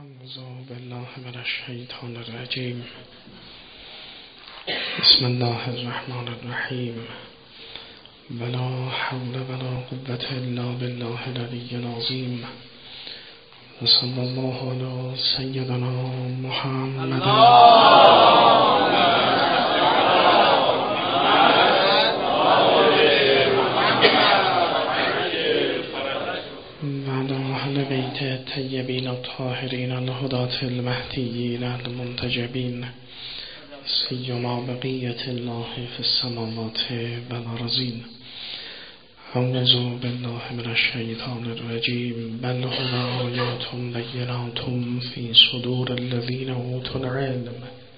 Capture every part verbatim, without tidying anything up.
أعوذ بالله من الشیطان الرجیم. بسم الله الرحمن الرحیم. ولا حول ولا قوة الا بالله العلی العظیم. صلی الله علی سیدنا محمد. بیت الطیبین الطاهرین الهداة المهدیین المنتجبین سیما بقیة الله فی السماوات والارضین. اعوذ بالله من الشیطان الرجیم. بل هو آیات بینات فی صدور الذین اوتوا العلم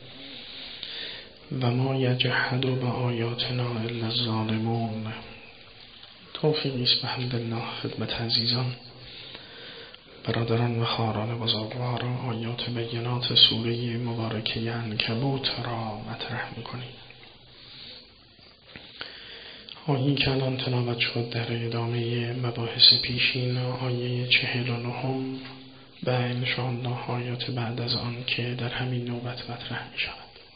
و ما یجحد بآیاتنا الا الظالمون. توفیقی است بحمدالله خدمت عزیزان، برادران و خواهران بزرگوار، آیات بینات سوره مبارکه عنکبوت را مطرح می‌کنیم. آیه‌ای که الان تلاوت شد در ادامه مباحث پیشین، آیه چهل و نهم و انشاءالله آیات بعد از آن که در همین نوبت مطرح می‌شود.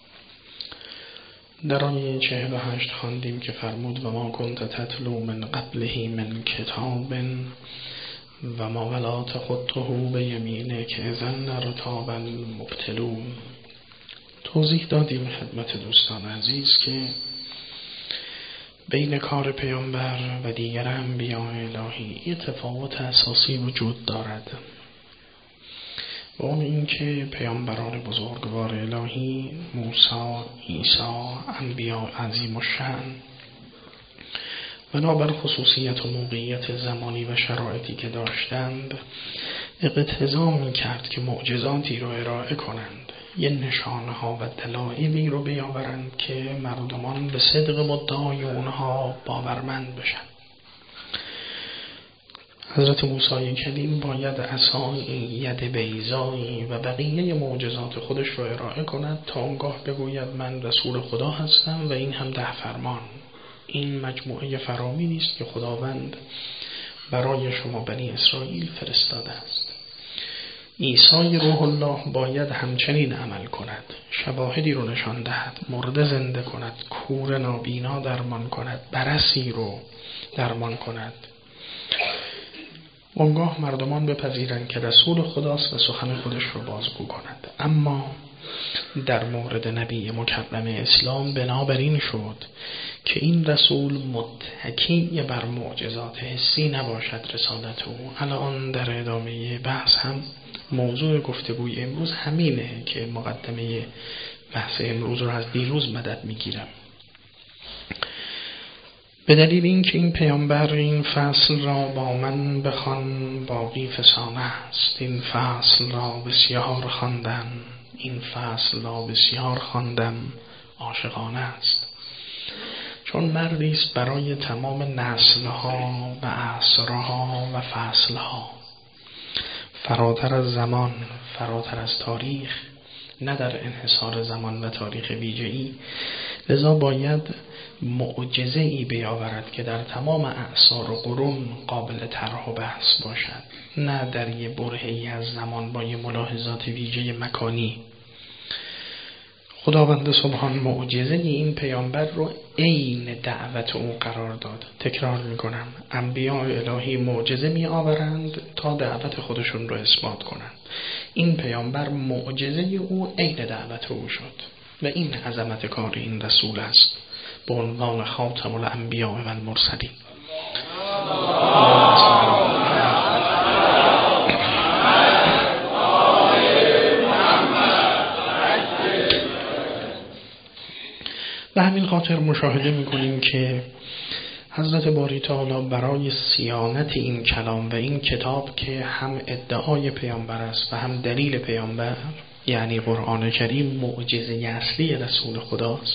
در آیه چهل و هشت خواندیم که فرمود و ما کنت تتلو من قبله من کتاب و ما ولا تخطه بیمینک اذن لارتاب المبطلون. توضیح دادیم خدمت دوستان عزیز که بین کار پیامبر و دیگر انبیاء الهی یه تفاوت اساسی وجود دارد، و اون این که پیامبران بزرگوار الهی موسی، عیسی، انبیاء عظیم الشأن، بنابر خصوصیت و موقعیت زمانی و شرایطی که داشتند اقتضا می کرد که معجزاتی رو ارائه کنند، یه نشانه ها و دلایلی رو بیاورند که مردمان به صدق مدعای اونها باورمند بشن. حضرت موسی کلیم باید عصایی، ید بیضایی و بقیه معجزات خودش رو ارائه کند تا آنگاه بگوید من رسول خدا هستم و این هم ده فرمان. این مجموعه فرامینی است که خداوند برای شما بنی اسرائیل فرستاده است. عیسی روح الله باید همچنین عمل کند، شواهدی رو نشان دهد، مرده زنده کند، کور نابینا درمان کند، برسی رو درمان کند. اونگاه مردمان بپذیرند که رسول خداست و سخن خودش رو بازگو کند. اما در مورد نبی مکرم اسلام بنابراین شد که این رسول متکی بر معجزات حسی نباشد رسالت او. الان در ادامه بحث هم موضوع گفتگوی امروز همینه که مقدمه بحث امروز رو از دیروز مدد میگیرم، به دلیل اینکه این پیامبر این فصل را با من بخوان باقی فسانه است. این فصل را بسیار خواندم، این فصل را بسیار خواندم، عاشقانه است. چون مردی است برای تمام نسل‌ها و عصرها و فصل‌ها، فراتر از زمان، فراتر از تاریخ، نه در انحصار زمان و تاریخ ویژه‌ای. لذا باید معجزه‌ای بیاورد که در تمام اعصار و قرون قابل طرح و بحث باشد، نه در یه برهه‌ای از زمان با یه ملاحظات ویژه مکانی. خداوند سبحان معجزه این پیامبر رو عین دعوت او قرار داد. تکرار میکنم، انبیاء الهی معجزه می آورند تا دعوت خودشون رو اثبات کنند. این پیامبر معجزه او عین دعوت او شد و این عظمت کار این رسول است به عنوان خاتم الانبیاء و المرسلین. به همین خاطر مشاهده میکنیم که حضرت باری تعالی برای صیانت این کلام و این کتاب که هم ادعای پیامبر است و هم دلیل پیامبر، یعنی قرآن کریم معجزه اصلی رسول خداست،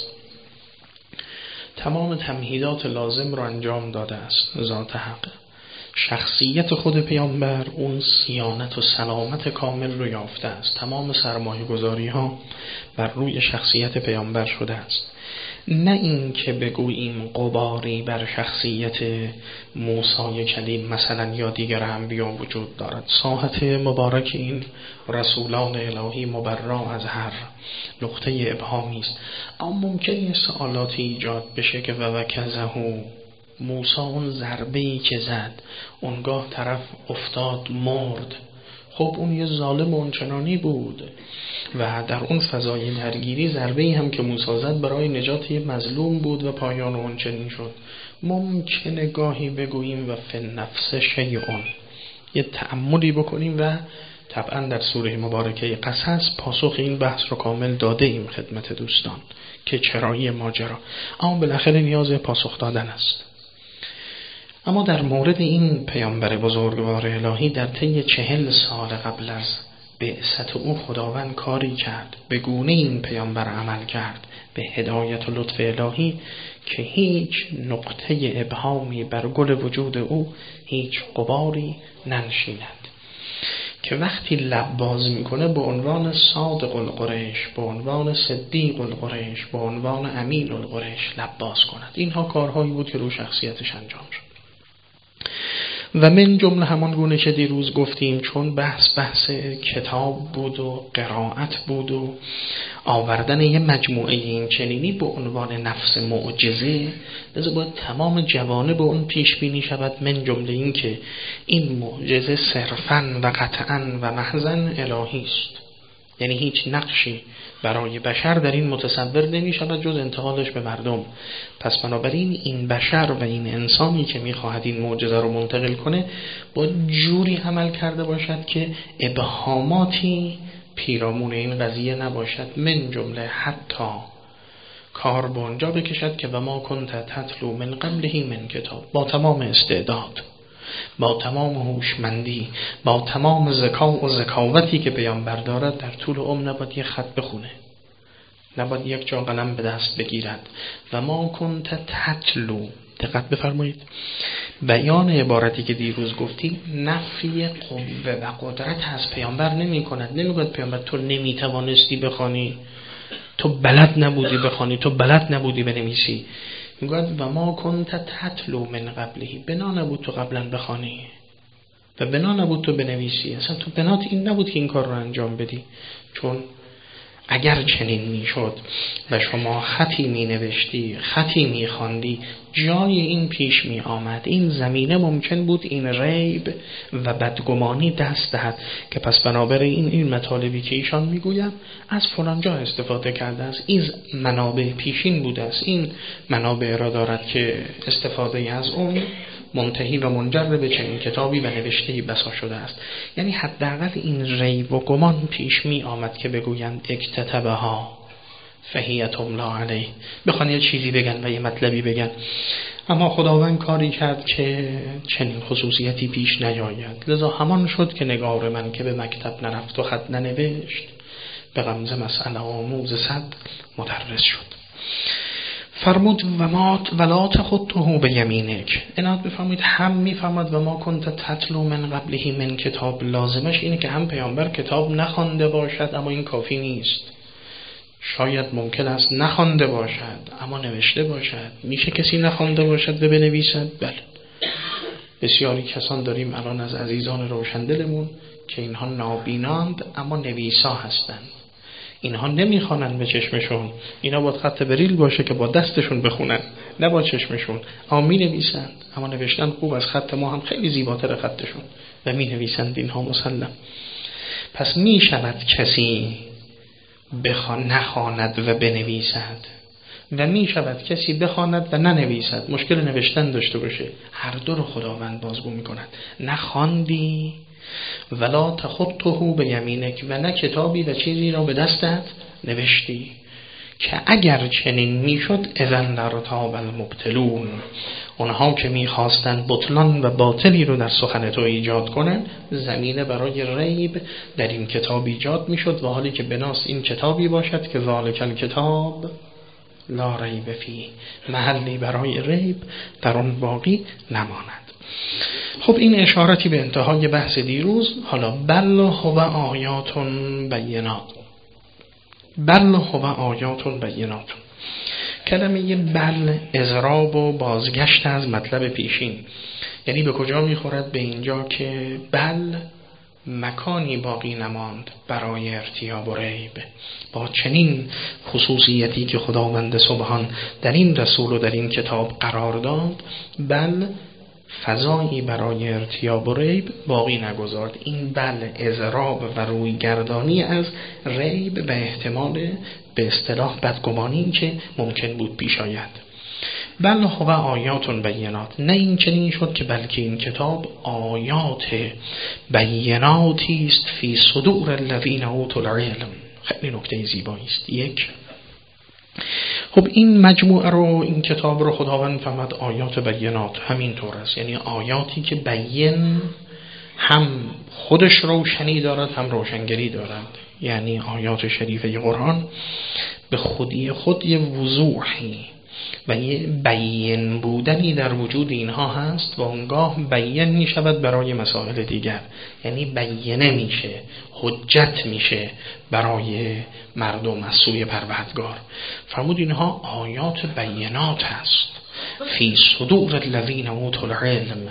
تمام تمهیدات لازم را انجام داده است. ذات حق شخصیت خود پیامبر اون صیانت و سلامت کامل رو یافته است. تمام سرمایه گذاری ها بر روی شخصیت پیامبر شده است. نه این که بگوییم غباری بر شخصیت موسی کلیم مثلا یا دیگر انبیا وجود دارد. ساحت مبارک این رسولان الهی مبرا از هر نقطه ابهامی است. اما ممکنه سوالاتی ایجاد بشه که وکزهو موسی اون ضربه‌ای که زد اونگاه طرف افتاد مرد، خب اون یه ظالم اونچنانی بود و در اون فضای درگیری ضربه‌ای هم که موسی زد برای نجات یه مظلوم بود و پایان اون چنین شد. ممکنه گاهی بگوییم و فی النفس شیئون، یه تأملی بکنیم و طبعا در سوره مبارکه قصص پاسخ این بحث رو کامل داده ایم خدمت دوستان که چرایی ماجرا، اما بالاخره نیاز پاسخ دادن است. اما در مورد این پیامبر بزرگوار الهی در طی چهل سال قبل از بعثت او خداوند کاری کرد، به گونه این پیامبر عمل کرد به هدایت و لطف الهی که هیچ نقطه ابهامی بر گل وجود او هیچ غباری ننشیند، که وقتی لب باز میکنه به عنوان صادق القریش، به عنوان صدیق القریش، به عنوان امین القریش لب باز کند. اینها کارهایی بود که رو شخصیتش انجام شد. و من جمله همان گونه که دیروز گفتیم، چون بحث بحث کتاب بود و قرائت بود و آوردن یه مجموعه این چنینی به عنوان نفس معجزه، لذا باید تمام جوانب اون پیش بینی شود، من جمله این که این معجزه صرفاً و قطعاً و محضاً الهی است، یعنی هیچ نقشی برای بشر در این متصور نمی شود جز انتقالش به مردم. پس بنابراین این بشر و این انسانی که می خواهد این معجزه رو منتقل کنه باید جوری عمل کرده باشد که ابهاماتی پیرامون این قضیه نباشد، من جمله حتی کار به اونجا بکشد که و ما کنت تتلو من قبله من کتاب، با تمام استعداد، با تمام هوشمندی، با تمام ذکا و ذکاوتی که پیامبر دارد، در طول عمر نباید یک خط بخونه، نباید یک جا قلم به دست بگیرد. و ما کنت تتلو، دقت بفرمایید، بیان عبارتی که دیروز گفتیم نفی قوه و قدرت از پیامبر نمی کند. نمیگوید پیامبر تو نمیتوانستی بخوانی، تو بلد نبودی بخوانی، تو بلد نبودی بنویسی. میگوید و ما کنت تتلو من قبلهی، بنا نبود تو قبلا بخوانی و بنا نبود تو بنویسی، اصلا تو بنات این نبود که این کار رو انجام بدی. چون اگر چنین میشد و شما خطی می نوشتی، خطی می خواندی، جای این پیش می آمد، این زمینه ممکن بود این ریب و بدگمانی دست دهد که پس بنابراین این مطالبی که ایشان میگویم از فلان جا استفاده کرده است، این منابع پیشین بوده است، این منابع را دارد که استفاده از اون منتهی و منجر به چنین کتابی و نوشته‌ای بسا شده است. یعنی حداقل این ریب و گمان پیش می آمد که بگویند اکتتبها فهی تملا علیه، بخوان یه چیزی بگن و یه مطلبی بگن. اما خداوند کاری کرد که چنین خصوصیتی پیش نیاید، لذا همان شد که نگار من که به مکتب نرفت و خط ننوشت، به غمزه مسئله آموز صد مدرس شد. فرمود و ما ولا تخطه به یمینک، عنایت بفرمایید هم میفرماد و ما کنت تتلو من قبله من کتاب، لازمش اینه که هم پیامبر کتاب نخوانده باشد، اما این کافی نیست. شاید ممکن است نخوانده باشد اما نوشته باشد. میشه کسی نخوانده باشد و بنویسد؟ بله، بسیاری کسان داریم الان از عزیزان روشندلمون که اینها نابیناند اما نویسا هستند. اینها نمیخوانن به چشمشون، اینا باید خط بریل باشه که با دستشون بخونن نه با چشمشون، اما می نویسند. اما نوشتن خوب، از خط ما هم خیلی زیباتر خطشون و می نویسند اینها مسلم. پس می شود کسی بخوان نخواند و بنویسد و می شود کسی بخواند و ننویسد، مشکل نوشتن داشته باشه. هر دو رو خداوند بازگو می کند. نخواندی ولا تخطه به یمینک، و نه کتابی و چیزی را به دستت نوشتی، که اگر چنین میشد اذن لارتاب المبتلون، اونها که میخواستند بطلان و باطلی رو در سخن تو ایجاد کنن، زمینه برای ریب در این کتاب ایجاد میشد، و حالی که بناس این کتابی باشد که ذالک الکتاب لا ریب فیه، محلی برای ریب در اون باقی نماند. خب این اشارتی به انتهای بحث دیروز. حالا بل هو آیاتون بینات، بل هو آیاتون بینات، کلمه بل اضراب و بازگشت از مطلب پیشین، یعنی به کجا میخورد؟ به اینجا که بل مکانی باقی نماند برای ارتیاب و ریب. با چنین خصوصیتی که خداوند سبحان در این رسول و در این کتاب قرار داد، بل فضایی برای ارتیاب و ریب باقی نگذارد. این بل اضراب و رویگردانی از ریب به احتمال به اصطلاح بدگمانی که ممکن بود پیش آید. بل هو آیات بینات، نه این چنین شد که بلکه این کتاب آیات بیناتی است فی صدور الذین اوتوا العلم. خیلی نکته زیبایی است. یک، خب این مجموعه رو، این کتاب رو خداوند فرمود آیات بینات، همین طور است، یعنی آیاتی که بین هم خودش روشنی دارد هم روشنگری دارد. یعنی آیات شریفه قرآن به خودی خود یه وضوحی و یه بیان بودنی در وجود اینها هست و اونگاه بیان می شود برای مسائل دیگر، یعنی بیانه میشه، حجت میشه برای مردم از سوی پروردگار. فرمود اینها آیات بینات هست فی صدور الذین اوتوا العلم،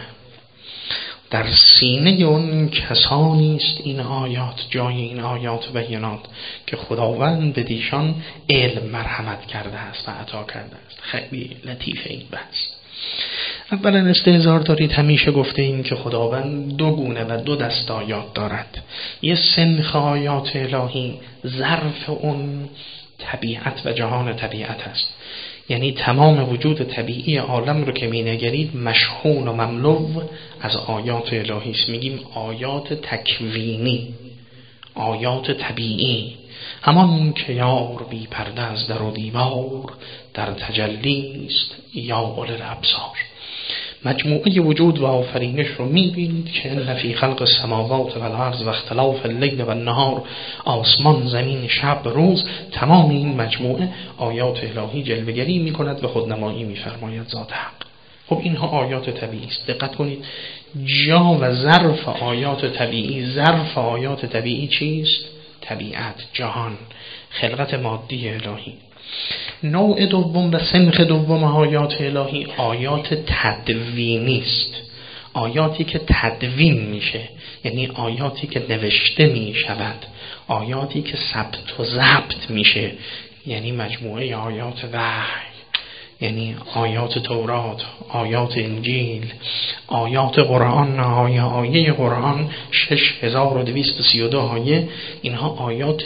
در سینه اون کسانی است این آیات، جای این آیات بینات که خداوند به دیشان علم مرحمت کرده است و عطا کرده است. خیلی لطیفه این بحث. اولا استحضار دارید، همیشه گفته این که خداوند دو گونه و دو دست آیات دارد. یه سنخ آیات الهی ظرف اون طبیعت و جهان طبیعت است، یعنی تمام وجود طبیعی عالم رو که می‌نگرید مشحون و مملو از آیات الهی است. میگیم آیات تکوینی، آیات طبیعی، همان که یار بی پرده از در و دیوار در تجلی است یا اول الابصار. مجموعه وجود و آفرینش رو می‌بینید که ان فی خلق السماوات و الارض و اختلاف اللیل و النهار، آسمان، زمین، شب، روز، تمام این مجموعه آیات الهی جلوه‌گری می‌کند و خودنمایی می‌فرماید ذات حق. خب اینها آیات طبیعی است. دقت کنید جا و ظرف آیات طبیعی، ظرف آیات طبیعی چیست؟ طبیعت، جهان، خلقت مادی الهی. نوع دوم و سنخ دوم آیات الهی آیات تدوینی است، آیاتی که تدوین میشه، یعنی آیاتی که نوشته میشود، آیاتی که ثبت و ضبط میشه، یعنی مجموعه آیات وحی، یعنی آیات تورات، آیات انجیل، آیات قرآن، آیه آیه قرآن شش هزار و دویست و سی و دو آیه، اینها آیات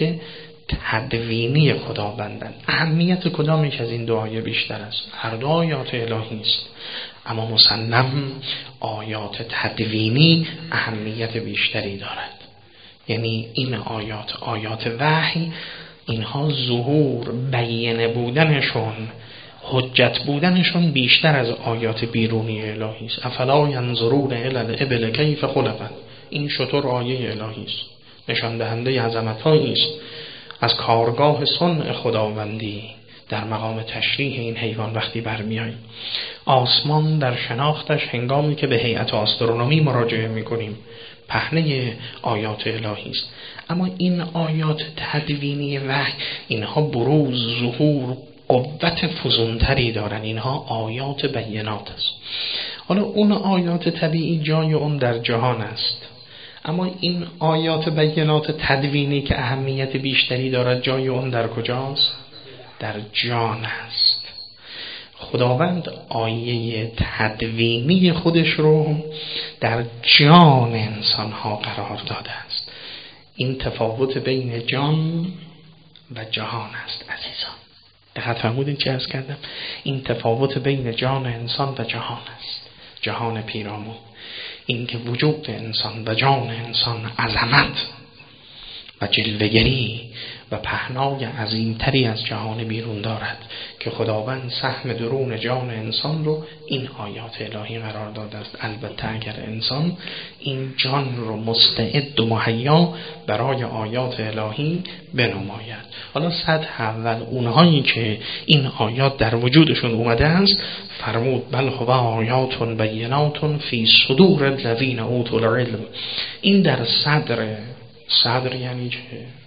تدوینی خداوندن. اهمیت کدامش از این دو آیه بیشتر است؟ هر دو آیات الهی است، اما مسلم آیات تدوینی اهمیت بیشتری دارد. یعنی این آیات، آیات وحی، اینها ظهور، بیانه بودنشون، حجت بودنشون بیشتر از آیات بیرونی الهی است. افلا ینظرون الی الابل کیف خلقت، این شتر آیه الهی است، نشان دهنده عظمت‌هایی است از کارگاه صنع خداوندی در مقام تشریح این حیوان. وقتی برمیاییم آسمان در شناختش، هنگامی که به هیئت آسترونومی مراجعه میکنیم، پهنه آیات الهی است. اما این آیات تدوینی وحی، اینها بروز، ظهور، قوت فزونتری دارن، اینها آیات بینات است. حالا اون آیات طبیعی جای اون در جهان است، اما این آیات بینات تدوینی که اهمیت بیشتری دارد جای اون در کجاست؟ در جان است. خداوند آیه تدوینی خودش رو در جان انسان ها قرار داده است. این تفاوت بین جان و جهان است عزیزان. دقت فرمودین چه عرض کردم؟ این تفاوت بین جان انسان و جهان است، جهان پیرامون. این که وجود انسان و جان انسان عظمت و جلوه‌گری و پهنای عظیمتری از جهان بیرون دارد که خداوند سهم درون جان انسان رو این آیات الهی قرار داده است. البته اگر انسان این جان رو مستعد و مهیا برای آیات الهی بنماید. حالا سطح اول اونهایی که این آیات در وجودشون اومده است، فرمود بل هو آیات بینات فی صدور الذین اوتوا العلم. این در صدر، صدر یعنی چه؟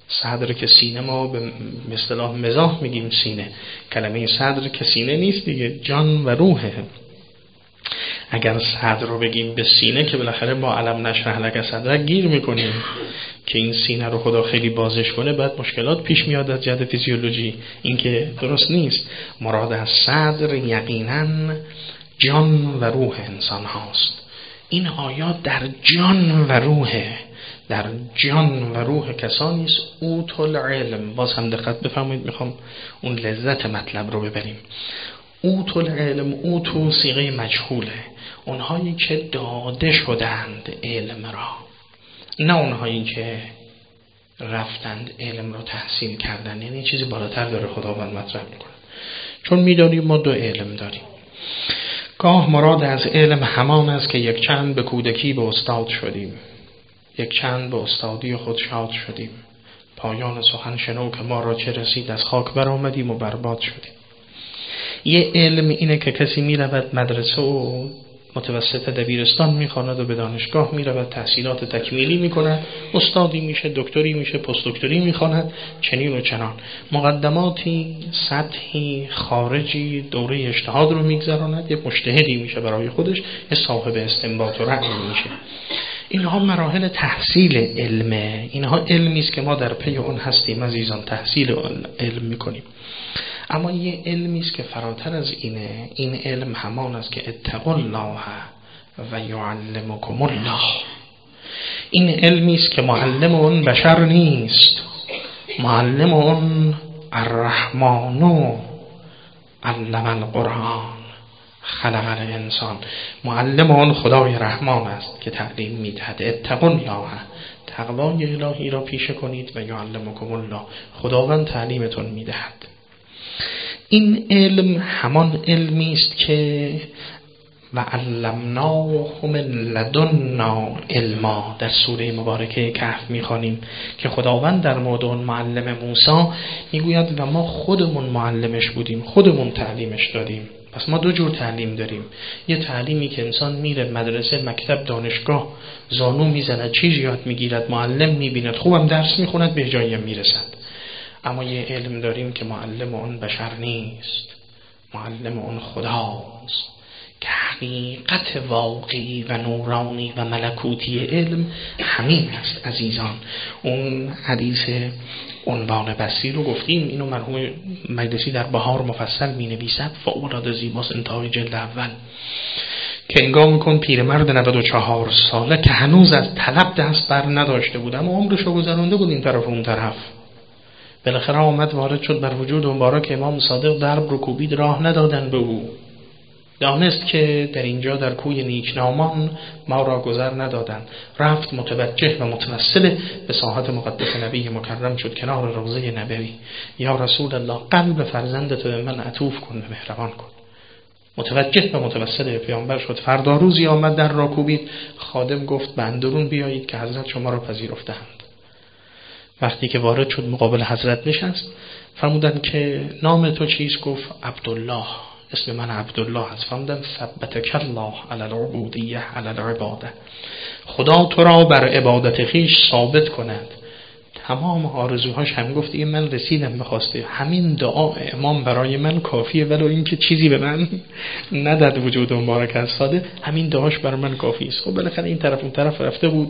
صدر که سینه ما به اصطلاح مزاح میگیم سینه، کلمه صدر که سینه نیست دیگه، جان و روحه. اگر صدر رو بگیم به سینه که بالاخره با علم نشرح لک صدرک گیر میکنیم که این سینه رو خدا خیلی بازش کنه، بعد مشکلات پیش میاد از جهت فیزیولوژی، این که درست نیست. مراد از صدر یقینا جان و روح انسان هاست. این آیات در جان و روحه، در جان و روح کسانی است اوتل علم. باز هم دقت بفرمایید، میخوام اون لذت مطلب رو ببریم. اوتل علم، اوتو صیغه مجهوله، اونهایی که داده شدند علم را، نه اونهایی که رفتند علم رو تحصیل کردن. یعنی چیزی بالاتر داره خداوند مطرح میکنه. چون میدانیم ما دو علم داریم. گاه مراد از علم همان است که یک چند به کودکی به استاد شدیم، یک چند به استادی خود شاد شدیم، پایان سخن شنو که ما را چه رسید، از خاک برآمدیم و برباد شدیم. یه علم اینه که کسی میرود مدرسه و متوسط دبیرستان میخواند و به دانشگاه میرود تحصیلات تکمیلی میکند، استادی میشه، دکتری میشه، پست دکتری میخواند، چنین و چنان، مقدماتی سطحی خارجی دوره اجتهاد رو میگذراند، یه مجتهدی میشه برای خودش، یه صاحب استنباط و رأی میشه. اینها مراحل تحصیل علمه، اینها علمی است که ما در پی اون هستیم عزیزان، تحصیل علم میکنیم. اما یه علمی است که فراتر از اینه. این علم همان است که اتقوا الله و یعلمکم الله. این علمی است که معلم اون بشر نیست، معلم اون الرحمن علم القرآن خلق الانسان. معلم اون خدای رحمان است که تعلیم میدهد. اتقوا الله، تقوای الهی را پیشه کنید، و یعلمکم الله، خداوند تعلیمتون میدهد. این علم همان علمی است که و علمناهم لدنا علما در سوره مبارکه کهف میخوانیم که خداوند در مورد اون معلم موسی میگوید و ما خودمون معلمش بودیم، خودمون تعلیمش دادیم. پس ما دو جور تعلیم داریم. یه تعلیمی که انسان میره مدرسه، مکتب، دانشگاه، زانو میزند، چیز یاد میگیرد، معلم میبیند، خوبم درس میخوند، به جایی میرسد. اما یه علم داریم که معلم اون بشر نیست، معلم اون خداست، که حقیقت واقعی و نورانی و ملکوتی علم همین است عزیزان. اون حدیث عنوان بسری رو گفتیم، اینو مرحوم مجلسی در بهار مفصل می نویسد، فوق‌العاده زیباست، انتهای جلد اول، که انگام کن پیرمرد نود و چهار ساله که هنوز از طلب دست بر نداشته بود، اما عمرشو گذرانده بود این طرف و اون طرف. بالاخره آمد وارد شد بر وجود مبارک امام صادق، درب رو کوبید، راه ندادن به او. دانست که در اینجا در کوی نیکنامان ما را گذر ندادن. رفت متوجه و متوسل به ساحت مقدس نبی مکرم شد، کنار روضه نبوی. یا رسول الله، قلب فرزندت به من عطوف کن و مهربان کن. متوجه و متوسل به پیامبر شد. فردا روزی آمد در را کوبید. خادم گفت به اندرون بیایید که حضرت شما را پذیرفتند. وقتی که وارد شد مقابل حضرت نشست، فرمودند که نام تو چیست؟ گفت عبدالله، اسم من عبدالله است. فرمودند ثبتک الله علی العبودیه علی العباده، خدا تو را بر عبادت خویش ثابت کند. تمام آرزوهاش هم گفت دیگه من رسیدم به خواسته، همین دعا امام برای من کافیه، ولو اینکه چیزی به من نداد وجود مبارک از ساده، همین دعاش برای من کافی است. خب بالاخره این طرف اون طرف رفته بود،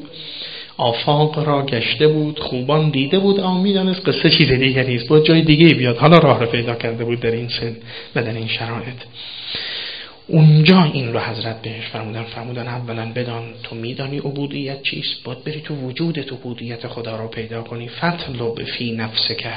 آفاق را گشته بود، خوبان دیده بود، اما میدانست قصه چیز دیگه نیست، باید جای دیگه بیاد. حالا راه رو پیدا کرده بود در این سن و در این شرایط. اونجا این رو حضرت بهش فرمودن فرمودن اولا بدان تو میدانی عبودیت چیست، باید بری تو وجودت عبودیت خدا رو پیدا کنی. فطلب فی نفسک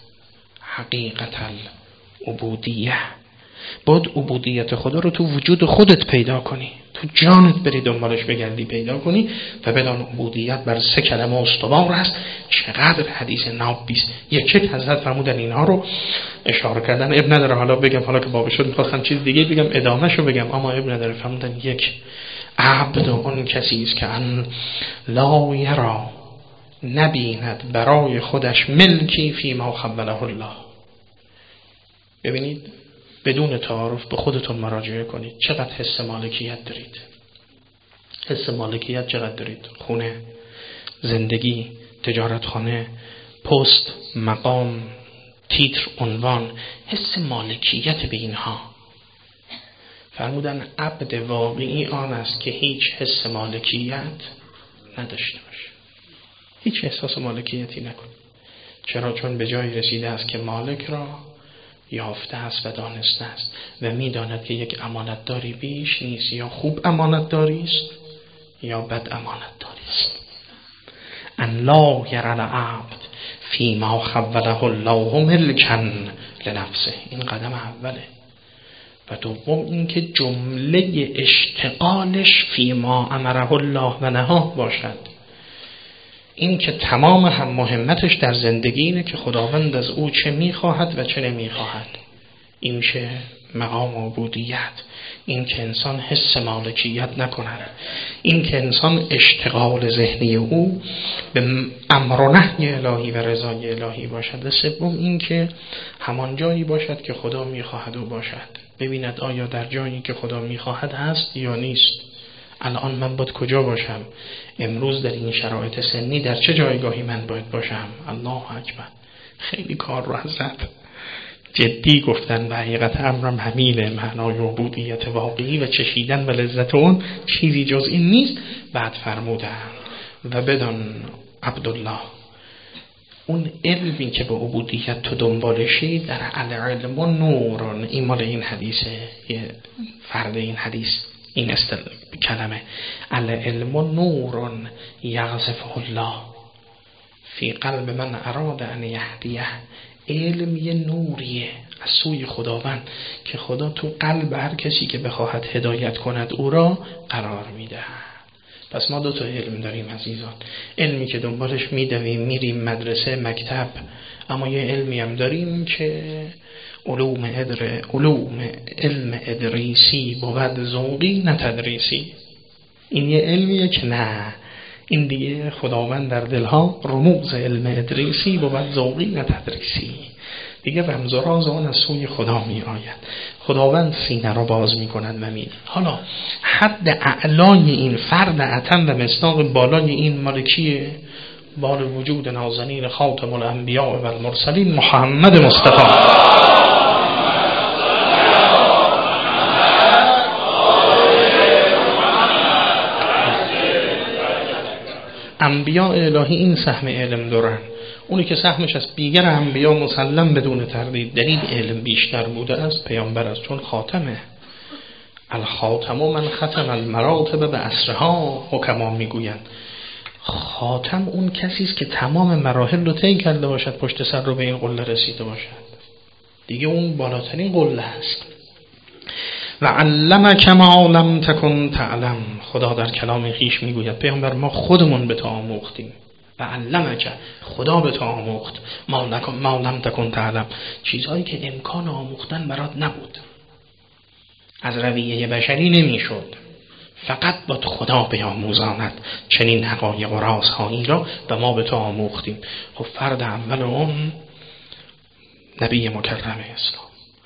حقیقت العبودیه، باید عبودیت خدا رو تو وجود خودت پیدا کنی، تو جانت بری دنبالش بگردی پیدا کنی. و بدان عبودیت بر سه کلمه استوار است. چقدر حدیث نابیست. یک یک حضرت فرمودن اینها رو اشاره کردن. ابن نداره حالا بگم، حالا که باب شد میخواستم چیز دیگه بگم ادامهشو بگم، اما ابن نداره. فرمودن یک، عبد اون کسی است که ان لا یرا، نبیند برای خودش ملکی فی ما خوله الله. ببینید بدون تعارف به خودتون مراجعه کنید، چقدر حس مالکیت دارید، حس مالکیت چقدر دارید. خونه، زندگی، تجارتخانه، پست، مقام، تیتر، عنوان، حس مالکیت به اینها. فرمودن عبد واقعی آن است که هیچ حس مالکیت نداشته باشه، هیچ احساس مالکیتی نکنه. چرا؟ چون به جایی رسیده است که مالک را یافته است و دانسته است و میداند که یک امانتداری بیش نیست، یا خوب امانتداری است یا بد امانتداری است. ان لا یرى العبد فیما خوله الله ملکا لنفسه، این قدم اوله. و دوم این که جمله اشتغالش فیما امره الله و نهاه باشد. این که تمام هم مهمتش در زندگی اینه که خداوند از او چه میخواهد و چه نمیخواهد. این میشه مقام عبودیت. این که انسان حس مالکیت نکند، این که انسان اشتغال ذهنی او به امر و نهی الهی و رضای الهی باشد. و سوم این که همان جایی باشد که خدا میخواهد او باشد. ببیند آیا در جایی که خدا میخواهد هست یا نیست. الان من باید کجا باشم؟ امروز در این شرایط سنی در چه جایگاهی من باید باشم؟ الله اکبر. خیلی کار رو حضرت جدی گفتن و حقیقت امرم همینه. معنای عبودیت واقعی و چشیدن و لذت اون چیزی جز این نیست. بعد فرمودن و بدان عبدالله، اون علمی که به عبودیت تو دنبالشی در العلم و نورون. این مال این حدیثه، یه فرد این حدیث این است کلمه العلم و نورون یغذفه الله فی قلب من اراد ان یهدیه. علم یه نوریه از سوی خداوند که خدا تو قلب هر کسی که بخواهد هدایت کند او را قرار میده. پس ما دو تا علم داریم عزیزان. علمی که دنبالش میدویم، میریم مدرسه، مکتب، اما یه علمی هم داریم که علوم ادر علوم علم ادریسی بود ذوقی نه تدریسی. این یه علمیه که نه، این دیگه خداوند در دلها رموز علم ادریسی بود ذوقی نه تدریسی. دیگه رمز و راز آن از سوی خدا می آید. خداوند سینه را باز می کند و می. حالا حد اعلای این فرد اتم و مصداق بالای این مالکیه؟ بال وجود نازنین خاتم الانبیاء و المرسلین محمد مصطفی. انبیاء الهی این سهم علم دارن. اونی که سهمش از دیگر انبیا مسلم بدون تردید در این علم بیشتر بوده است پیامبر است، چون خاتمه. الخاتم من ختم المراتب به اسرها. حکما میگویند خاتم اون کسی است که تمام مراحل رو طی کرده باشد، پشت سر رو به این قله رسیده باشد. دیگه اون بالاترین قله است. و علمک ما لم تکن تعلم. خدا در کلام خویش میگوید پیامبر ما خودمون به تو آموختیم. و علمک، خدا به تو آموخت. ما لکن ما لم تکن تعلم، چیزهایی که امکان آموختن برات نبود، از رویه بشری نمیشد، فقط باید خدا بیاموزاند چنین حقایق و رازهایی را و ما به تو آموختیم. خب فرد اول اون نبی مکرم اسلام.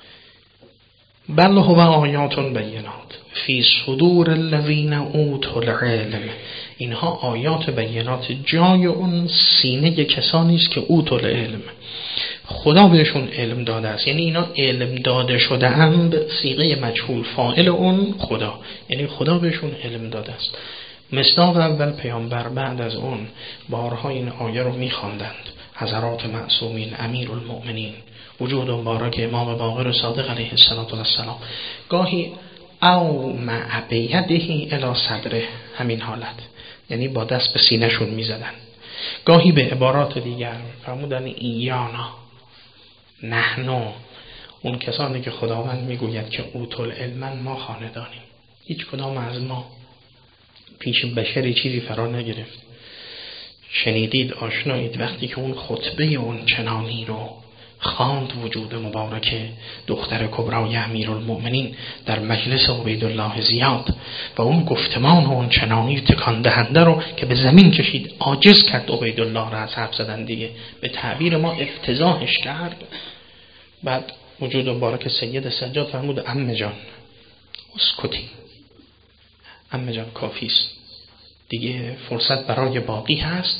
بل هو آیات بینات فی صدور الذین اوتوا العلم. اینها آیات بینات جای اون سینه کسانی است که اوتوا العلم، خدا بهشون علم داده است. یعنی اینا علم داده شده اند، صیغه مجهول فاعل اون خدا، یعنی خدا بهشون علم داده است. مصداق اول پیامبر، بعد از اون بارها این آیه رو می‌خواندند حضرات معصومین، امیرالمؤمنین، وجود مبارک امام باقر صادق علیه السلام. گاهی او مع بیده الی صدره، همین حالت، یعنی با دست به سینه‌شون می‌زدن. گاهی به عبارات دیگر فرمودن ایانا نحنو، اون کسانی که خداوند میگوید که اوتوا العلم، ما خاندانیم. هیچ کدام از ما پیش بشری چیزی فرا نگرفت. شنیدید، آشنایید وقتی که اون خطبه اون چنانی رو خواند وجود مبارک دختر کبرای امیرالمؤمنین در مجلس عبیدالله زیاد و اون گفتمان و اون چنانی تکان دهنده رو که به زمین کشید، عاجز کرد عبیدالله را از حرف زدن دیگه، به تعبیر ما افتضاحش کرد. بعد وجود مبارک سید سجاد فرمود عمه جان اسکتی، عمه جان کافیست، دیگه فرصت برای باقی هست.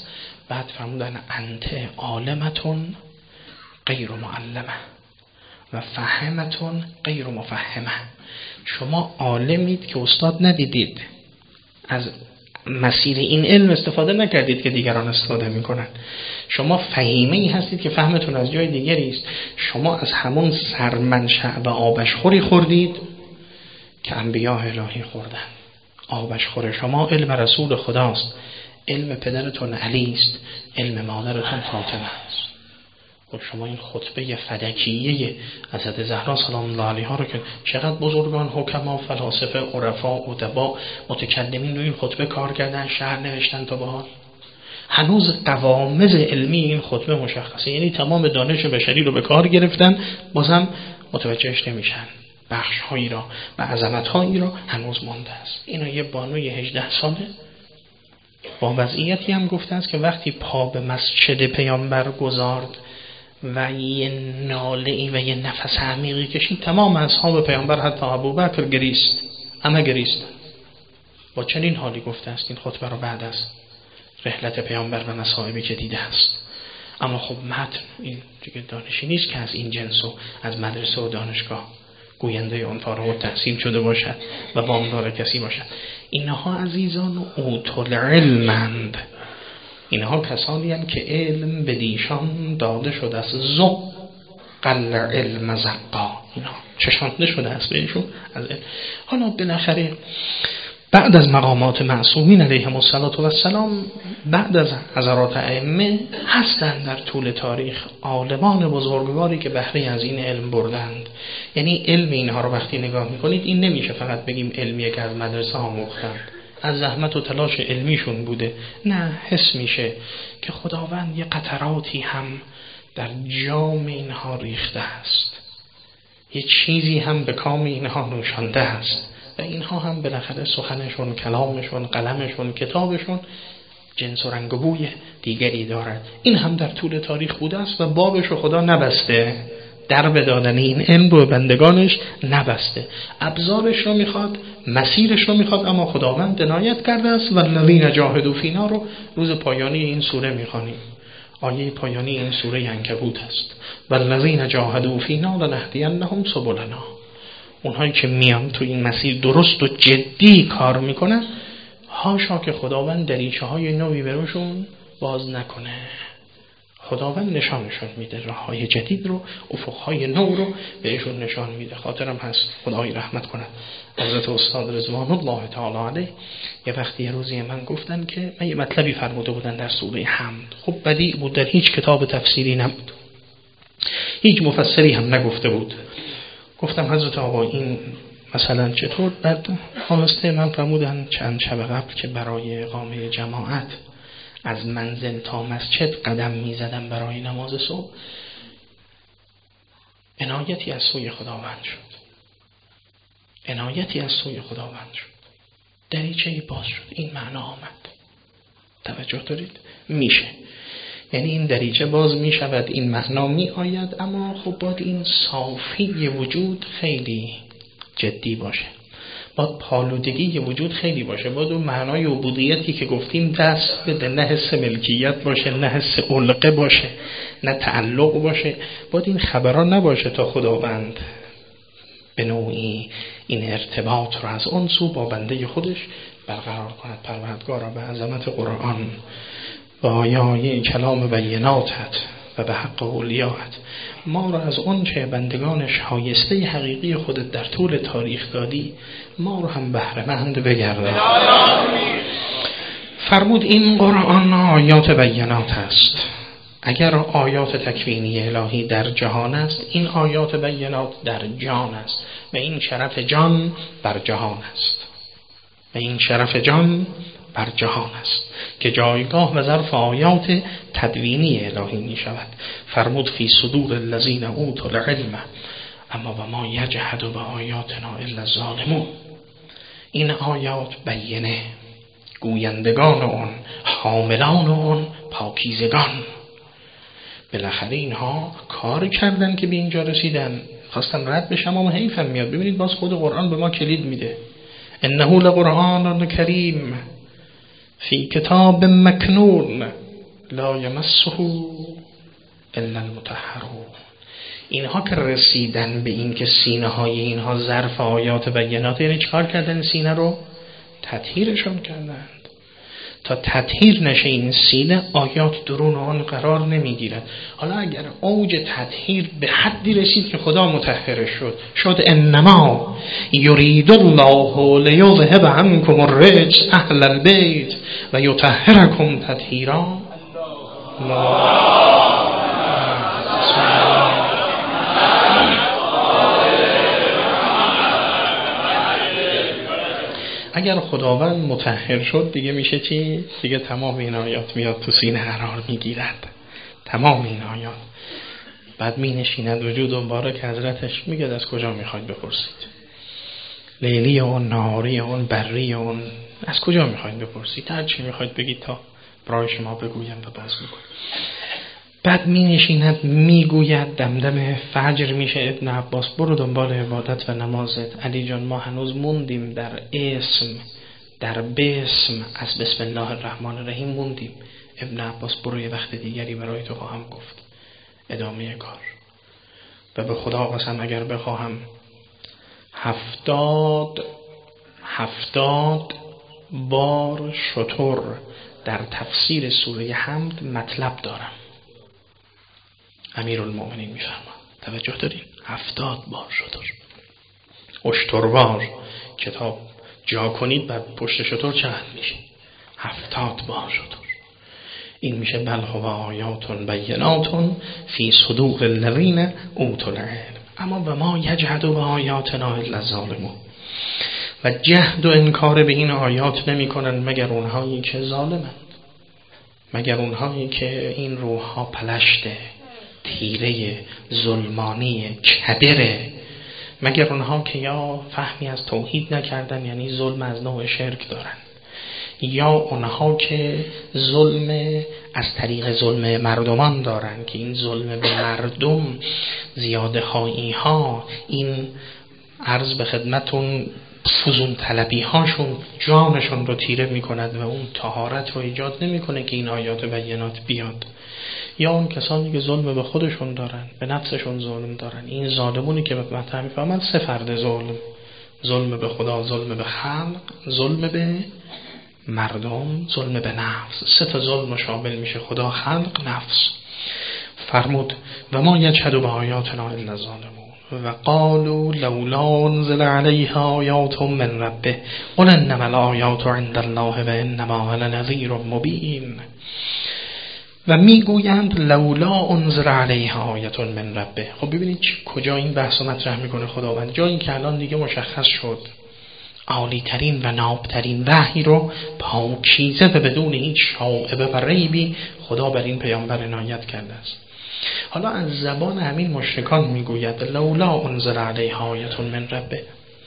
بعد فرمودن انت عالمتون غیر معلمه و فهمتون غیر مفهمه. شما عالمید که استاد ندیدید، از مسیر این علم استفاده نکردید که دیگران استفاده میکنن. شما فهیمه ای هستید که فهمتون از جای دیگری است. شما از همون سرمنشأ و آبشخوری خوردید که انبیاء الهی خوردن. آبشخور شما علم رسول خداست، علم پدرتون علی است، علم مادرتون فاطمه است. خب شما این خطبه فدکیه حضرت زهرا سلام الله علیها رو که چقدر بزرگان، حکما، فلاسفه، عرفا، ادبا، متکلمین رو این خطبه کار کردن، شعر نوشتن تا به حال هنوز قوامض علمی این خطبه مشخصه. یعنی تمام دانش بشری رو به کار گرفتن، بازم متوجهش نمیشن. بخش هایی را و عظمت هایی را هنوز مانده است. اینا یه بانوی هجده ساله با وضعیتی هم گفته است که وقتی پا به مسجد پیامبر گذارد و یه ناله‌ای و یه نفس عمیقی کشید، تمام اصحاب پیامبر حتی ابوبکر گریست، همه گریستن. با چنین حالی گفته است این خطبه رو بعد از رحلت پیامبر و مصائبی که دیده است. اما خب متن این دیگه دانشی نیست که از این جنس و از مدرسه و دانشگاه گوینده اون فارغ التحصیل شده باشد و وامدار کسی باشد. اینها عزیزان اوتل علمند، اینها کسانی هستند که علم به دیشان داده شده است. زق قل علم زقا، اینا چشانده شده است بهشون از علم. حالا بالاخره بعد از مقامات معصومین علیهم السلام، بعد از حضرات ائمه هستند در طول تاریخ عالمان بزرگواری که بهره از این علم بردند. یعنی علم اینها رو وقتی نگاه میکنید، این نمیشه فقط بگیم علمیه که از مدرسه آموختند، از زحمت و تلاش علمیشون بوده. نه، حس میشه که خداوند یه قطراتی هم در جام اینها ریخته است، یه چیزی هم به کام اینها نوشانده است و اینها هم بالاخره سخنشون، کلامشون، قلمشون، کتابشون جنس و رنگ و بوی دیگری دارد. این هم در طول تاریخ بوده است و بابش رو خدا نبسته، در به دادن این علم رو بندگانش نبسته. ابزارش رو میخواد، مسیرش رو میخواد، اما خداوند عنایت کرده است. و الذین جاهدوا فینا رو روز پایانی این سوره میخوانیم. آیه پایانی این سوره عنکبوت است. و الذین جاهدوا فینا لنهدینهم سبلنا. اونهایی که میان تو این مسیر درست و جدی کار میکنن، هاشا که خداوند دریچه های نوی بروشون باز نکنه. خداوند نشانشون میده، راه های جدید رو، افق های نو رو بهشون نشان میده. خاطرم هست خدای رحمت کنه حضرت استاد رضوان الله تعالی علیه یه وقتی یه روزی من گفتن که من یه مطلبی فرموده بودن در سوره حمد. خب بدیع بود، در هیچ کتاب تفسیری نبود، هیچ مفسری هم نگفته بود. گفتم حضرت آقا این مثلا چطور؟ بعد خواسته من فرمودن چند شب قبل که برای اقامه جماعت از منزل تا مسجد قدم می زدم برای نماز صبح، عنایتی از سوی خداوند شد، عنایتی از سوی خداوند شد، دریچه‌ای باز شد، این معنا آمد. توجه دارید؟ میشه، یعنی این دریچه باز می شود، این معنا می آید، اما خب باید این صافی وجود خیلی جدی باشه، باید پالودگی وجود خیلی باشه، باید اون معنای عبودیتی که گفتیم دست بده، نه حس ملکیت باشه، نه حس علقه باشه، نه تعلق باشه، باید این خبران نباشه تا خداوند به نوعی این ارتباط رو از اون سو با بنده خودش برقرار کند. پروردگارا به عظمت قرآن و آیای کلام بیناتت و به حق اولیات ما را از اون چه بندگان شایسته حقیقی خودت در طول تاریخ دادی، ما رو هم بهره مند بگردان. فرمود این قرآن آیات بینات است. اگر آیات تکوینی الهی در جهان است، این آیات بینات در جان است و این شرف جان بر جهان است و این شرف جان بر جهان است که جایگاه و ظرف آیات تدوینی الهی می شود. فرمود فی صدور الذین اوتوا العلم اما و ما یجحد بآیاتنا الا الظالمون. این آیات بینه، گویندگان اون، حاملان اون، پاکیزگان، بالاخره اینها کار کردن که به اینجا رسیدن، خواستن رد بشم اما حیفم میاد. ببینید باز خود قرآن به ما کلید میده، انه لقرآن کریم فی کتاب مکنون. لا یمسه الا المطهرون. اینها که رسیدن به این که سینه های اینها ظرف آیات بینات، یعنی چکار کردن؟ سینه رو تطهیرشون کردند. تا تطهیر نشه این سینه، آیات درون آن قرار نمیگیرد. حالا اگر اوج تطهیر به حدی رسید که خدا مطهرش شد شد انما یرید الله لیذهب عنکم الرجس اهل البیت و یطهرکم تطهیرا. اگر خداوند مطهر شد دیگه میشه چی؟ دیگه تمام این آیات میاد تو سینه قرار میگیرد، تمام این آیات. بعد می نشیند وجود مبارک حضرتش، میگه از کجا میخواید بپرسید؟ لیلی اون، نهاری اون، بری اون، از کجا میخواید بپرسید؟ هر چی میخواید بگید تا برای شما بگویم و باز بگویم. بعد می نشیند میگوید دمدم فجر میشه ابن عباس برو دنبال عبادت و نمازت. علی جان ما هنوز موندیم در اسم، در بسم، از بسم الله الرحمن الرحیم موندیم. ابن عباس برو یه وقت دیگری برای تو خواهم گفت ادامه کار. و به خدا قسم اگر بخواهم هفتاد هفتاد بار شتر در تفسیر سوره حمد مطلب دارم. امیرالمومنین میفرماد توجه دارین؟ هفتاد بار شتر، اشتربار کتاب جا کنید بعد پشت شتر چند میشه؟ هفتاد بار شتر. این میشه بل هو آیات بینات فی صدور الذین اوتوا العلم اما و ما یجحد بآیاتنا الا الظالمون. و جهد و انکار به این آیات نمی کنند مگر اونهایی که ظالمند، مگر اونهایی که این روحها پلشته، تیره، ظلمانی، کبره، مگر اونها که یا فهمی از توحید نکردن یعنی ظلم از نوع شرک دارن، یا اونها که ظلم از طریق ظلم مردمان دارن که این ظلم به مردم، زیاده خواهی ها، این عرض به خدمتون فزون طلبی هاشون جانشون رو تیره می کند و اون طهارت رو ایجاد نمی کنه که این آیات بینات بیاد. یا اون کسانی که ظلم به خودشون دارن، به نفسشون ظلم دارن. این ظالمونی که به مطلب میفهمن سه فرد ظلم: ظلم به خدا، ظلم به خلق، ظلم به مردم، ظلم به نفس. سه تا ظلم شامل میشه: خدا، خلق، نفس. فرمود و ما یجحد بآیاتنا الا الظالمون و قالوا لولا انزل علیها آیات من ربه قل انما الآیات عند الله و انما انا نذیر مبین. و میگویند لولا انزل علیها آیات من ربه. خب ببینید کجا این بحث مطرح میکنه خداوند؟ جایی که الان دیگه مشخص شد عالی ترین و نابترین وحی رو پاکیزه و بدون هیچ شائبه و ریبی خدا بر این پیامبر عنایت کرده است. حالا از زبان همین مشرکان میگوید لولا انزل علیها آیات من ربه.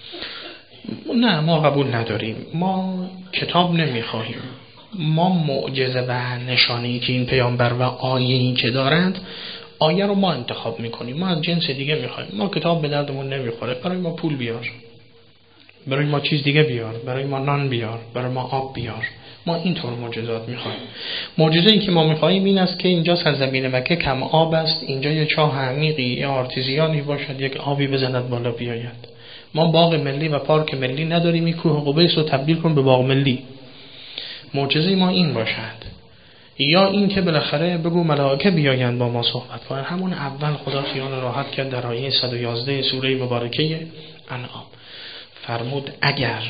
نه، ما قبول نداریم، ما کتاب نمیخواهیم، ما معجزه و نشانه‌ای که این پیامبر و آیه‌ای که دارند، آیه رو ما انتخاب میکنیم، ما از جنس دیگه میخوایم، ما کتاب به دردمون نمیخوره، برای ما پول بیار، برای ما چیز دیگه بیار، برای ما نان بیار، برای ما آب بیار، ما اینطور معجزات میخوایم. معجزه‌ای که ما میخوایم این است که اینجا سرزمین مکه کم آب است، اینجا یه چاه عمیقی یا آرتیزیانی باشد، یک آبی بزند بالا بیاید. ما باغ ملی و پارک ملی نداریم، این کوه قبیس رو تبدیل کن به باغ ملی. معجزه ما این باشد. یا این که بالاخره بگو ملائکه بیایند با ما صحبت کنن. همون اول خدا خیال راحت کرد در آیه صد و یازده سوره مبارکه انعام. فرمود اگر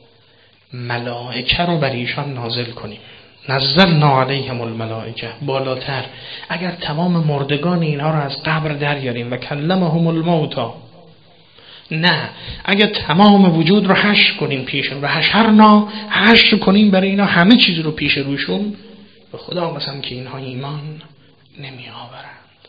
ملائکه رو بر ایشان نازل کنیم، نزلنا علیهم الملائکه، بالاتر، اگر تمام مردگان اینها رو از قبر دریاریم و کلمهم الموتی، نه، اگر تمام وجود رو حشر کنیم پیشون و حشرنا، حشر کنیم برای اینا همه چیز رو پیش روشون، به خدا قسم که اینها ایمان نمی آورند.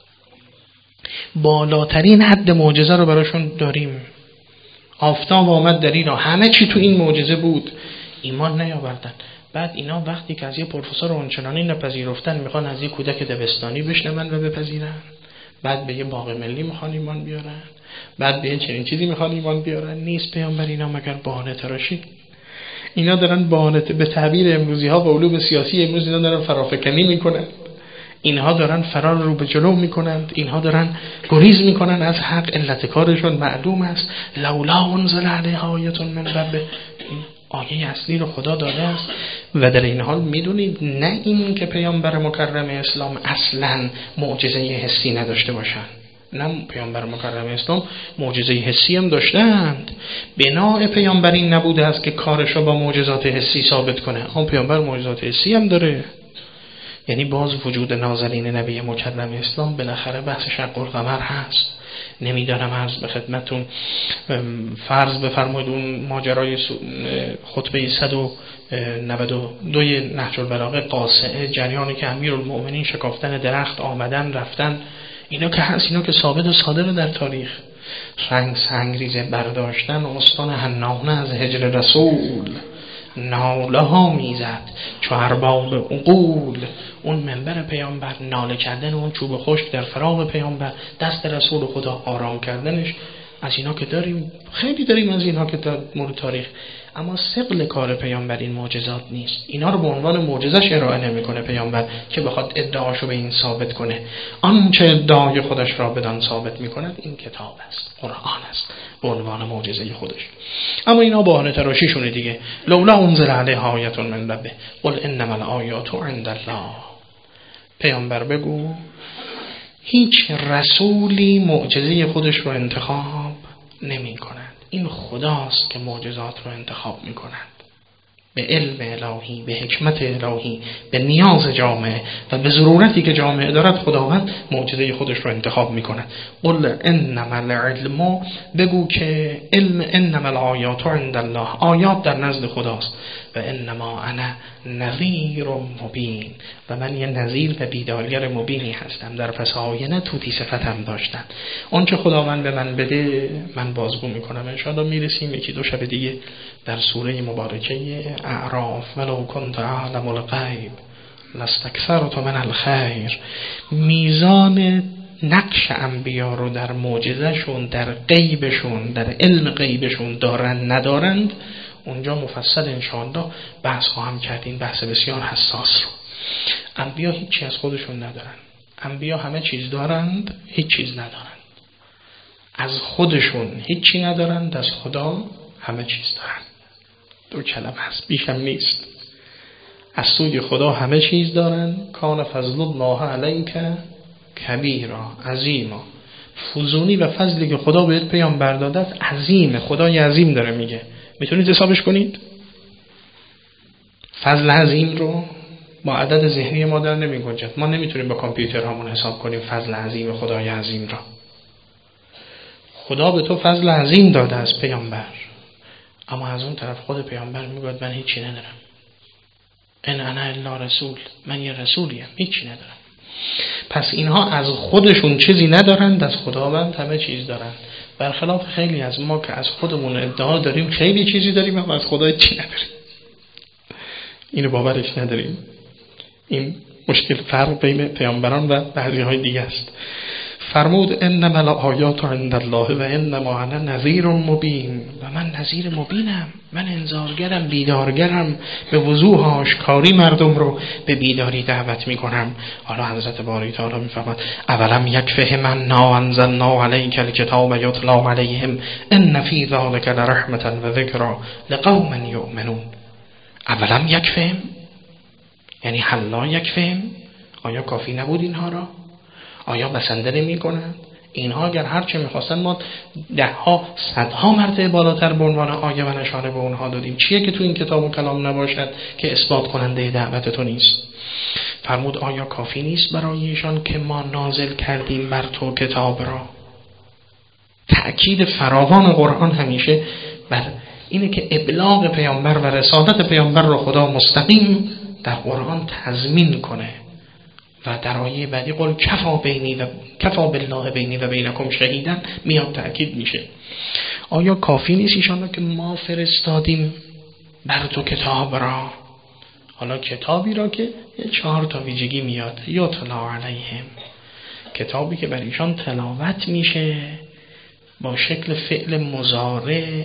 بالاترین حد معجزه رو براشون داریم. آفتاب آمد در اینا، همه چی تو این معجزه بود، ایمان نیاوردن. بعد اینا وقتی که از یه پروفسور اونچنانی نپذیرفتن میخوان از یه کودک دبستانی بشنون و بپذیرن، بعد به یه باغ ملی میخوان ایمان بیارن، بعد به چنین چیزی میخوان ایمان بیارن. نیست پیامبر اینا مگر بهانه تراشی. اینا دارن بهانه، به تعبیر امروزی ها و علوم سیاسی امروز اینا دارن فرافکنی میکنن. اینها دارن فرار رو به جلو میکنند، اینها دارن گریز میکنن از حق، علت کارشون معلوم است. لولا انزل علیه آیه من ربه، آیه اصلی رو خدا داده است. و در این حال میدونید نه این که پیامبر مکرم اسلام اصلا معجزه حسی نداشته باشن، نه، پیامبر مکرم اسلام معجزه حسی هم داشتند. بنای پیامبر این نبوده است که کارش رو با معجزات حسی ثابت کنه. اون پیامبر معجزات حسی هم داره. یعنی باز وجود نازنین نبی مکرم اسلام بالاخره بحث شق القمر هست. نمیدانم عرض به خدمتون، فرض بفرمایید اون ماجرای خطبه صد و نود و دو نهج البلاغه قاصعه، جریانی که امیرالمؤمنین شکافتن درخت، آمدن رفتن، اینا که هست، اینا که ثابت و صادقه در تاریخ. رنگ سنگریزه برداشتن استان حنانه از هجر رسول، ناله ها میزد چو ارباب عقول. اون منبر پیامبر، ناله کردن اون چوب خشک در فراق پیامبر، دست رسول خدا آرام کردنش، از اینا که داریم، خیلی داریم از اینا که در مورد تاریخ. اما ثقل کار پیامبر این معجزات نیست. اینا رو به عنوان معجزش ارائه نمیکنه پیامبر که بخواد ادعاشو به این ثابت کنه. آنچه ادعای خودش را بدان ثابت میکند این کتاب است، قرآن است، به عنوان معجزه خودش. اما اینا بهانه تراشیشونه دیگه. لولا انزل علیه آیه من ربه قل انما الآیات عند الله. پیامبر بگو هیچ رسولی معجزه خودش رو انتخاب نمی کند. این خداست که معجزات رو انتخاب می کند، به علم الهی، به حکمت الهی، به نیاز جامعه و به ضرورتی که جامعه دارد خداوند معجزه خودش رو انتخاب می کند. قل انما العلم، بگو که علم، انما الآیات عند الله، آیات در نزد خداست. و انما انا نذیر مبین، و من یه نذیر و بیدارگر مبینی هستم. در پس آینه توتی صفتم داشتن. آنچه خداوند به من بده من بازگو میکنم. انشاءالله میرسیم یکی دو شب دیگه در سوره مبارکه اعراف، ولو کنت اعلم الغیب لاستکثرت من الخیر. میزان نقش انبیا رو در معجزهشون، در غیبشون، در علم غیبشون دارن ندارند، اونجا مفصل انشاءالله بحث خواهم کرد. این بحث بسیار حساس رو. انبیا هیچی از خودشون ندارن. انبیا همه چیز دارند، هیچ چیز ندارند. از خودشون هیچی ندارند، از خدا همه چیز دارند. دو کلمه هست، بیشم نیست. از سوی خدا همه چیز دارند. کان فضل الله علیک کبیرا، عظیما. فزونی و فضلی که خدا بهت پیامبر داده است عظیمه. خدای عظیم داره میگه. میتونید حسابش کنید؟ فضل عظیم رو با عدد ذهنی ما در نمیگنجد. ما نمیتونیم با کامپیوترهامون حساب کنیم فضل عظیم خدای عظیم را. خدا به تو فضل عظیم داده از پیامبر، اما از اون طرف خود پیامبر میگه من هیچی ندارم. ان انا الا رسول، من یه رسولیم، هیچی ندارم. پس اینها از خودشون چیزی ندارند، از خداوند همه چیز دارند. برخلاف خیلی از ما که از خودمون ادعا داریم خیلی چیزی داریم اما از خدا چی نداریم. اینو باورش نداریم. این مشکل فرق بین پیامبران و بعضی های دیگه است. فرمود انما الآیات عند الله و انما انا نذیر مبین، و من نذیر مبینم، من انذارگرم، بیدارگرم، به وضوح آشکاری مردم رو به بیداری دعوت میکنم. حالا حضرت باری تعالی میفرماد اولم یکفهم انا انزلنا علیک الکتاب یتلی علیهم ان فی ذلک لرحمة و ذکری لقوم یؤمنون. اولم یکفهم یعنی حلا یکفهم، آیا کافی نبود اینها را؟ آیا بسنده نمی کنند؟ اینها اگر هرچه میخواستن ما ده ها صد ها مرتبه بالاتر به عنوان آیه و نشانه به اونها دادیم. چیه که تو این کتاب و کلام نباشد که اثبات کننده دعوت تو نیست؟ فرمود آیا کافی نیست برای ایشان که ما نازل کردیم بر تو کتاب را؟ تأکید فراوان قرآن همیشه بر اینه که ابلاغ پیامبر و رسالت پیامبر رو خدا مستقیم در قرآن تضمین کنه. و در آیه بعدی قل کفا بینی و کفا بالله بینی و بینکم شهیدا میاد تأکید میشه. آیا کافی نیست ایشان که ما فرستادیم بر تو کتاب را؟ حالا کتابی را که چهار تا ویژگی میاد. یتلا علیهم، کتابی که بر ایشان تلاوت میشه با شکل فعل مضارع.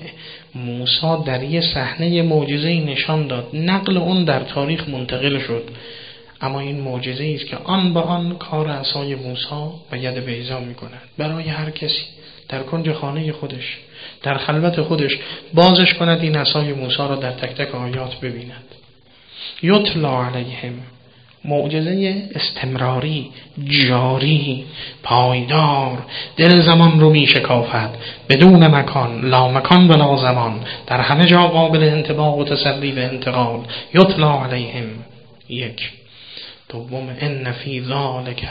موسی در یه صحنه معجزه‌ای نشان داد، نقل اون در تاریخ منتقل شد. اما این معجزه است که آن به آن کار عصای موسی و ید بیضا میکند. برای هر کسی در کنج خانه خودش، در خلوت خودش بازش کند، این عصای موسی را در تک تک آیات ببیند. یتلا علیهم، معجزه استمراری، جاری، پایدار، دل زمان رو می شکافد، بدون مکان، لا مکان ولا زمان، در همه جا قابل انطباق و تسلی و انتقال. یتلا علیهم. یک. دوم ان فی ذلک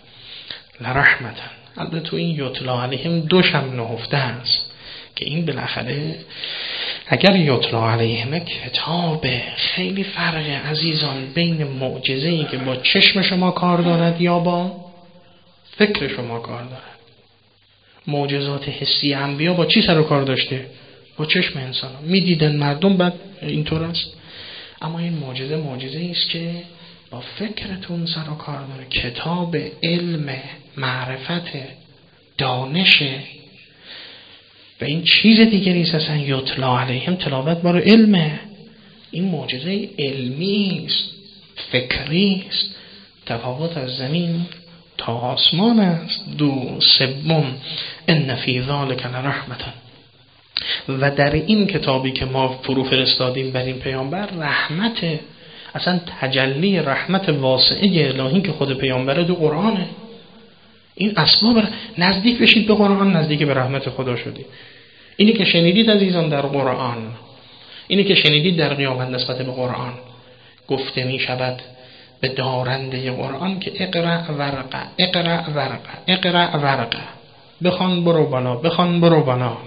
لرحمة. البته تو این یتلا علیهم دوشم نهفته است که این بالاخره اگر یتلا علیهم کتاب، خیلی فرق عزیزان بین معجزه‌ای که با چشم شما کار دارد یا با فکر شما کار دارد. معجزات حسی انبیا با چی سر و کار داشته؟ با چشم انسان ها میدیدن مردم، بعد اینطور است. اما این معجزه معجزه‌ای است که با فکرتون سر و کار داره. کتاب علم، معرفت، دانش و این چیز دیگری است. اصلا یتلا علیهم تلاوت بار علمه. این معجزه علمی است، فکری است. تفاوت از زمین تا آسمان است. دو. سوم ان فی ذلک لرحمة. و در این کتابی که ما فرو فرستادیم بر این پیامبر رحمت، اصلا تجلی رحمت واسعه الهی که خود پیامبره تو قرآنه. این اسباب نزدیک بشید به قرآن، نزدیک به رحمت خدا شدید. اینی که شنیدید عزیزان در قرآن، اینی که شنیدید در قیامت نسبت به قرآن گفته می شود به دارنده قرآن که اقرأ ورقه، اقرأ ورقه، اقرأ ورقه، بخوان برو بالا، بخوان برو بالا.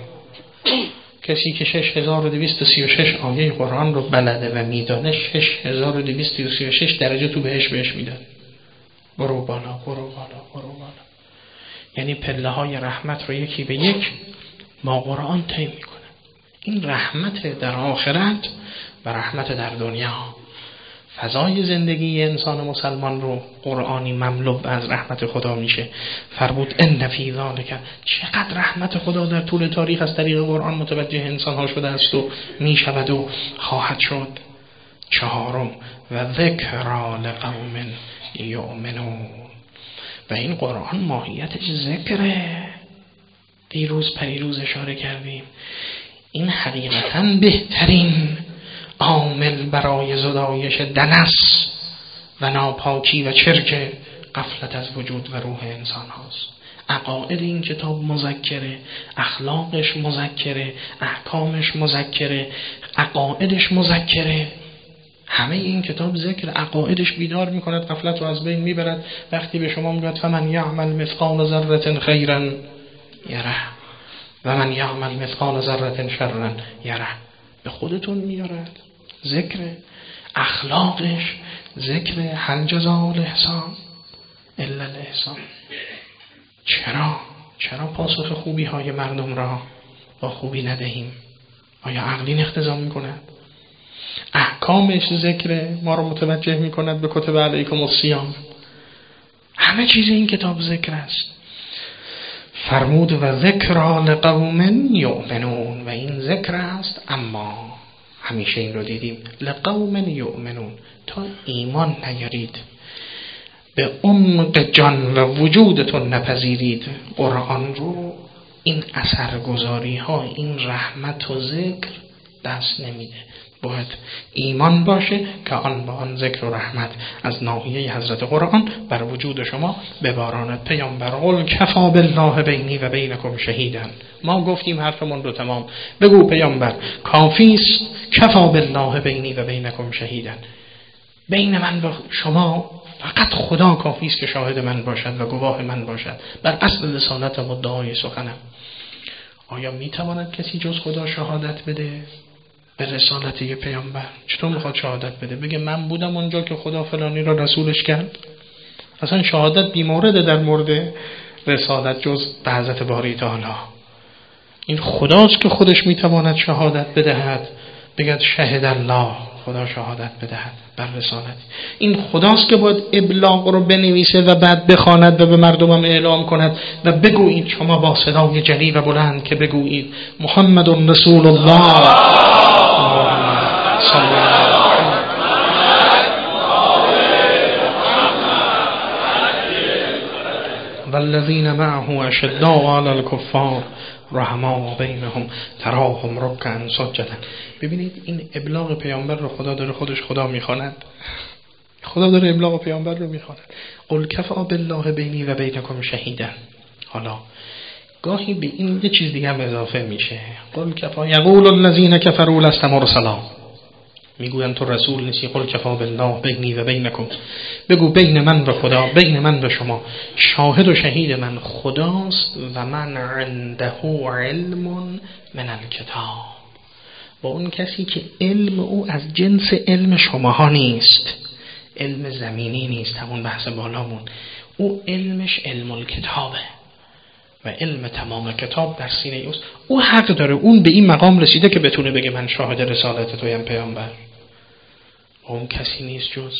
کسی که شش هزار و دویست و سی و شش آیه قرآن رو بلده و میدانه، شش هزار و دویست و سی و شش درجه تو بهش بهش میدن. برو بالا، برو بالا، برو بالا. یعنی پله های رحمت رو یکی به یک ما قرآن طی میکنه. این رحمت در آخرت و رحمت در دنیا. فضای زندگی انسان مسلمان رو قرآنی مملو از رحمت خدا میشه. فرمود ان فی ذلک، چقدر رحمت خدا در طول تاریخ از طریق قرآن متوجه انسان ها شده است و میشود و خواهد شد. چهارم و ذکرا لقوم یؤمنون. و این قرآن ماهیتش ذکره. دیروز پریروز اشاره کردیم این حقیقتاً بهترین عامل برای زدایش دنس و ناپاکی و چرک غفلت از وجود و روح انسان هاست. عقاید این کتاب مذکره، اخلاقش مذکره، احکامش مذکره، عقایدش مذکره. همه این کتاب ذکر، عقایدش بیدار میکند، غفلت رو از بین میبرد. وقتی به شما میگوید فمن یعمل مثقال ذره خیرا یره و من یعمل مثقال ذره شرا یره، به خودتون میارد. ذکر، اخلاقش ذکر. هل جزاء الاحسان الا الاحسان. چرا چرا پاسخ خوبی های مردم را با خوبی ندهیم؟ آیا عقلی اقتضا میکند؟ احکامش ذکر، ما رو متوجه میکند به کتب علیکم الصیام. همه چیز این کتاب ذکر است. فرمود و ذکر لقوم یؤمنون. و این ذکر است، اما همیشه این رو دیدیم لقوم یؤمنون. تا ایمان نیارید، به عمق جان و وجودتون نپذیرید قرآن رو، این اثرگذاری ها، این رحمت و ذکر دست نمیده. باید ایمان باشه که آن با آن ذکر و رحمت از ناحیه حضرت قرآن بر وجود شما بباراند. پیامبر قل کفا بالله بینی و بینکم شهیدا. ما گفتیم حرفمون رو تمام. بگو پیامبر کافی است، کفا بالله بینی و بینکم شهیدا. بین من و شما فقط خدا کافی است که شاهد من باشد و گواه من باشد بر اصل رسالت مدعای سخنم. آیا میتواند کسی جز خدا شهادت بده به رسالت یه پیامبر؟ چطور میخواد شهادت بده؟ بگه من بودم اونجا که خدا فلانی را رسولش کرد؟ اصلا شهادت بیمورده در مورد رسالت جز به حضرت باری تعالی. این خداست که خودش میتواند شهادت بدهد. بگد شهد الله، خدا شهادت بدهد بر رسالت. این خداست که باید ابلاغ رو بنویسه و بعد بخواند و به مردمم اعلام کند و بگویید شما با صدای جلی و بلند که بگویید محمد رسول الله صلی الله علیه والذین معه اشداء علی الکفار رحماء بینهم تراهم رکعا سجدا. ببینید این ابلاغ پیامبر رو خدا داره خودش خدا میخواند. خدا داره ابلاغ پیامبر رو میخواند. قل کفا بالله بینی و بینکم شهیدا. حالا گاهی به این یه چیز دیگه هم اضافه میشه. قل کفا یقول الذین کفروا لست مرسلا. میگوین تو رسول نیستی. قل کفا بالله بینی و بینکم. بگو بین من و خدا، بین من و شما شاهد و شهید من خداست و من عنده علم من الکتاب. با اون کسی که علم او از جنس علم شماها نیست، علم زمینی نیست، همون بحث بالامون، او علمش علم الکتابه و علم تمام کتاب در سینه اوست. او حق داره، اون به این مقام رسیده که بتونه بگه من شاهد رسالت تویم پیامبر. اون کسی نیست جز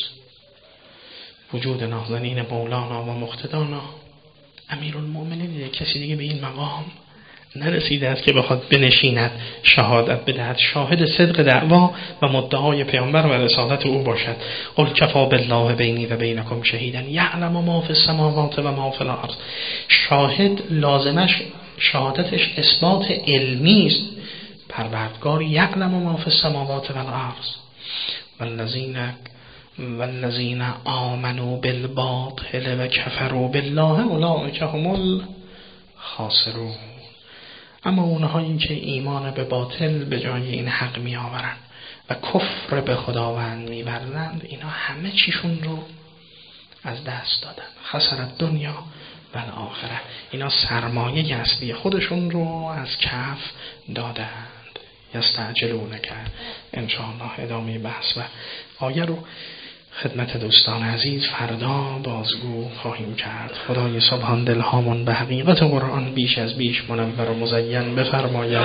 وجود نازنین مولانا و مقتدانا امیرالمومنین. کسی دیگه به این مقام نرسیده است که بخواد بنشیند شهادت بدهد، شاهد صدق دعوا و مدعای پیامبر و رسالت او باشد. قل کفا بالله بینی و بینکم شهیدا یعلم ما فی السماوات و ما فی الارض. شاهد لازمش شهادتش اثبات علمی است. پروردگار یعلم ما فی السماوات و الارض والذین والذین آمنوا بالباطل و کفروا بالله اولئک هم الخاسرون. اما اونهایی که ایمان به باطل به جای این حق می آورند و کفر به خداوند می ورزند، اینا همه چیشون رو از دست دادن. خسرت دنیا و آخره. اینا سرمایه اصلی خودشون رو از کف دادند. یستعجلونک. ان شاء الله ادامه بحث و آیه رو خدمت دوستان عزیز فردا بازگو خواهیم کرد. خدای سبحان دلهامون به حقیقت قرآن بیش از بیش منور و مزین بفرماید.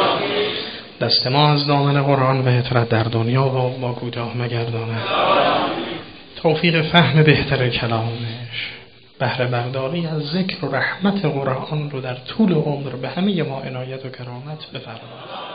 دست ما از دامن قرآن و اطرت در دنیا و ما کوتاه مگرداند. توفیق فهم بهتر کلامش، بهره برداری از ذکر و رحمت قرآن رو در طول عمر به همه ما عنایت و کرامت بفرماید.